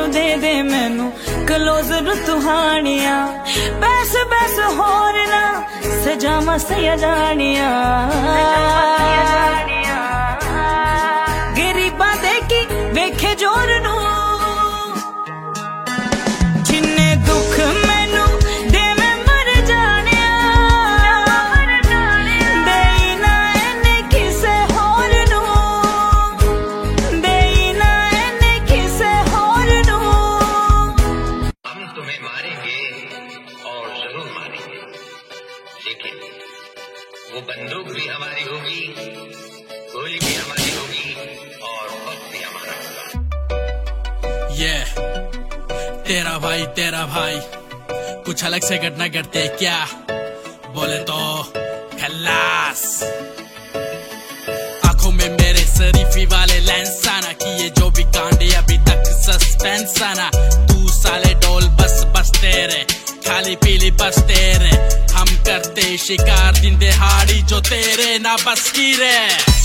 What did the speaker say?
दे दे मैनू क्लोजर तुहानिया, बैस बैस होर ना सजावा सया जानिया। गरीबा दे की वेखे जोर नू, जिन्ने दुख मैनू देवे मर जानिया। देई ना इन्ने किसे होर नू, देई ना इन्ने किसे होर नू। हम तुम्हें मारेंगे और जरूर मारेंगे, लेकिन वो बंदूक भी हमारी होगी, गोली भी हमारी होगी और वक्त भी हमारा होगा। तेरा भाई कुछ अलग से घटना करते क्या? बोले तो खल्लास। आंखों में मेरे शरीफी वाले लेंस आना, किए जो भी कांडे अभी तक सस्पेंस आना। तू साले डोल बस तेरे, खाली पीली बस तेरे। हम करते शिकार दिन दिहाड़ी जो तेरे ना बस की रे।